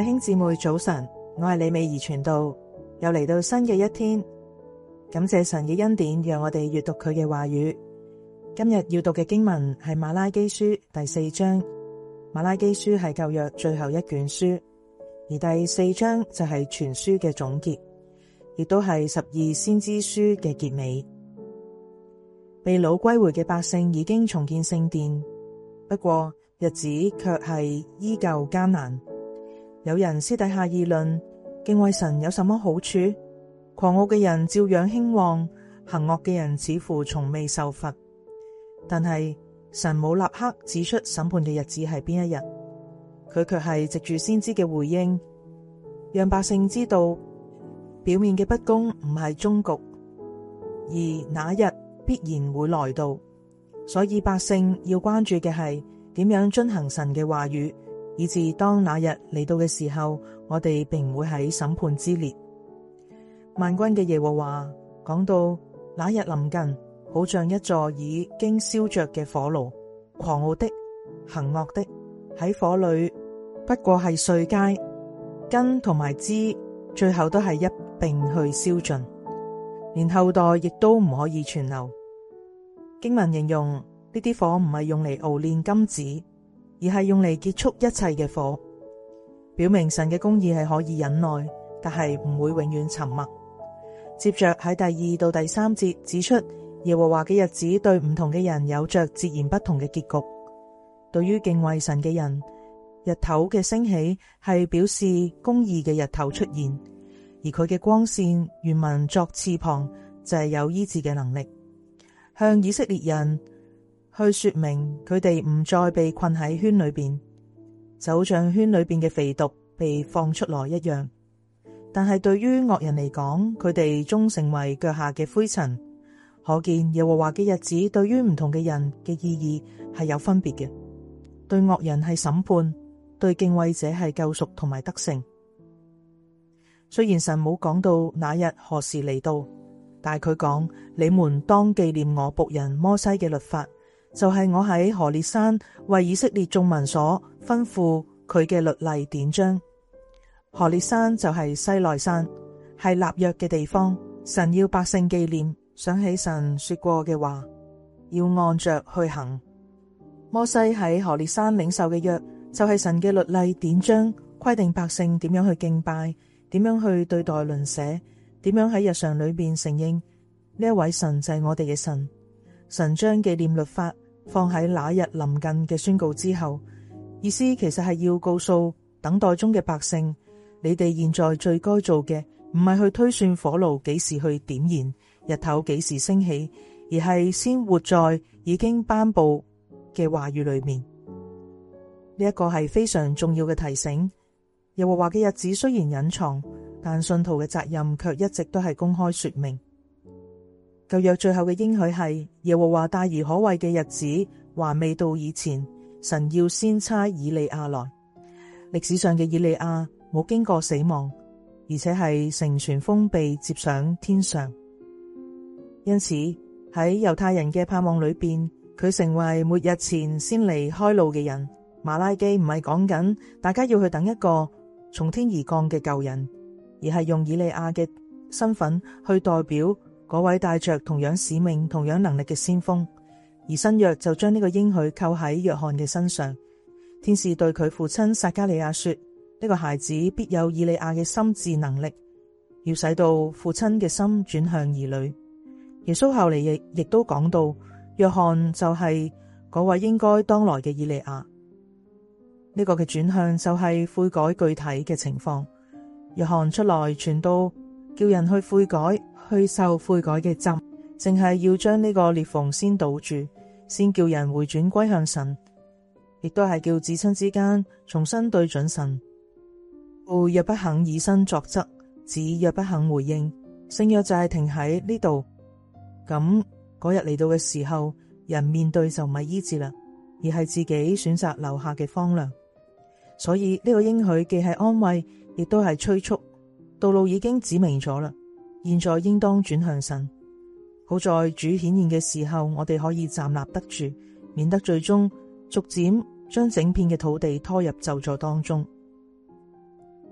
弟兄姊妹早晨，我係李美儀傳道，又嚟到新嘅一天，感謝神嘅恩典，讓我哋閱讀佢嘅話語。今日要讀嘅經文係馬拉基書第4章。馬拉基書係舊約最後一卷書，而第4章就係全書嘅總結，亦都係12先知書嘅結尾。被擄歸回嘅百姓已經重建聖殿，不過日子卻係依舊艱難。有人私底下議論，敬畏神有什麼好處？狂傲嘅人照樣興旺，行惡嘅人似乎從未受罰。但係神冇立刻指出審判嘅日子係邊一日，佢卻係藉住先知嘅回應，讓百姓知道表面嘅不公唔係終局，而那日必然會來到。所以百姓要關注嘅係點樣遵行神嘅話語，以致當那日嚟到嘅時候，我哋並唔會喺審判之列。萬軍嘅耶和華講到那日臨近，好像一座已經燒着嘅火爐，狂傲的、行惡的喺火裏不過係碎秸，根同埋枝最後都係一併去燒盡，連後代亦都唔可以存留。經文形容呢啲火唔係用嚟熬煉金子，而係用嚟結束一切嘅火，表明神嘅公義係可以忍耐，但係唔會永遠沉默。接着喺第2到第3節指出，耶和華嘅日子對唔同嘅人有着截然不同嘅結局。對於敬畏神嘅人，日頭嘅升起係表示公義嘅日頭出現，而佢嘅光線原文作翅膀，就係有醫治嘅能力，向以色列人去說明佢哋唔再被困喺圈裏邊，就好像圈裏邊嘅肥犢被放出來一樣。但係對於惡人嚟講，佢哋終成為腳下嘅灰塵。可見耶和華嘅日子對於唔同嘅人嘅意義係有分別嘅。對惡人係審判，對敬畏者係救贖同埋得勝。雖然神冇講到那日何時嚟到，但係佢講，你們當紀念我僕人摩西嘅律法，就係我喺何烈山為以色列眾民所吩咐佢嘅律例典章。何烈山就係西奈山，係立約嘅地方。神要百姓紀念，想起神說過嘅話，要按着去行。摩西喺何烈山領受嘅約，就係神嘅律例典章，規定百姓點樣去敬拜，點樣去對待鄰舍，點樣喺日常裏邊承認呢一位神就係我哋嘅神。神將紀念律法放喺那日臨近嘅宣告之後，意思其實係要告訴等待中嘅百姓，你哋現在最該做嘅唔係去推算火爐幾時去點燃，日頭幾時升起，而係先活在已經頒布嘅話語裏面。呢一個係非常重要嘅提醒。耶和華嘅日子雖然隱藏，但信徒嘅責任卻一直都係公開說明。舊約最後嘅應許係耶和華大而可畏嘅日子還未到以前，神要先差以利亞來。歷史上嘅以利亞冇經過死亡，而且係成全封被接上天上。因此喺猶太人嘅盼望裏邊，佢成為末日前先嚟開路嘅人。馬拉基唔係講緊大家要去等一個從天而降嘅救人，而係用以利亞嘅身份去代表嗰位帶着同樣使命、同樣能力嘅先鋒。而新約就將呢個應許扣喺約翰嘅身上。天使對佢父親撒迦利亞說，呢個孩子必有以利亞嘅心智能力，要使到父親嘅心轉向兒女。耶穌後嚟亦都講到，約翰就係嗰位應該當來嘅以利亞。呢個嘅轉向就係悔改具體嘅情況。約翰出來傳道，叫人去悔改，去受悔改嘅浸，淨係要將呢個裂縫先堵住，先叫人回轉歸向神，亦都係叫至親之間重新對準神。父若不肯以身作則，子若不肯回應，聖約就係停喺呢度。咁嗰日嚟到嘅時候，人面對就唔係醫治啦，而係自己選擇留下嘅荒涼。所以呢個應許既係安慰，亦都係催促。道路已經指明咗啦，現在應當轉向神。好在主顯現嘅時候，我哋可以站立得住，免得最終逐漸將整片嘅土地拖入咒詛當中。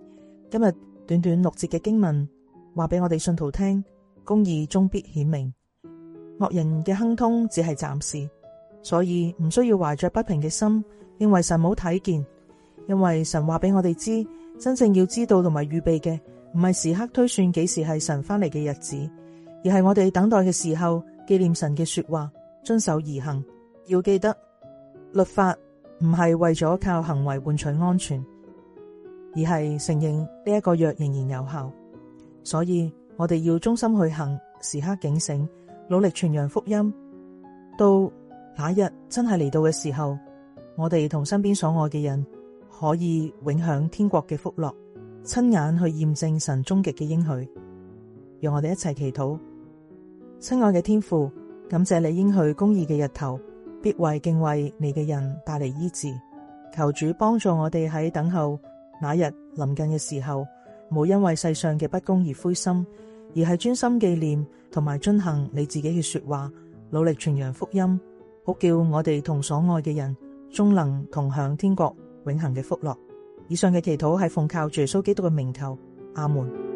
今日短短6節嘅經文話俾我哋信徒聽，公義終必顯明，惡人嘅亨通只係暫時，所以唔需要懷着不平嘅心，認為神冇睇見，因為神話俾我哋知，真正要知道同埋預備嘅唔係時刻推算幾時係神返嚟嘅日子，而係我哋等待嘅時候紀念神嘅說話，遵守而行。要記得，律法唔係為咗靠行為換取安全，而係承認呢一個約仍然有效。所以我哋要忠心去行，時刻警醒，努力傳揚福音。到那日真係嚟到嘅時候，我哋同身邊所愛嘅人可以永享天國嘅福樂，親眼去驗證神終極嘅應許。讓我哋一齊祈禱。親愛嘅天父，感謝你應許公義嘅日頭必為敬畏你嘅人帶嚟醫治。求主幫助我哋喺等候那日臨近嘅時候，冇因為世上嘅不公而灰心，而係專心紀念同埋遵行你自己嘅說話，努力傳揚福音，好叫我哋同所愛嘅人終能同享天國永恆嘅福樂。以上嘅祈禱係奉靠主耶穌基督嘅名求，阿門。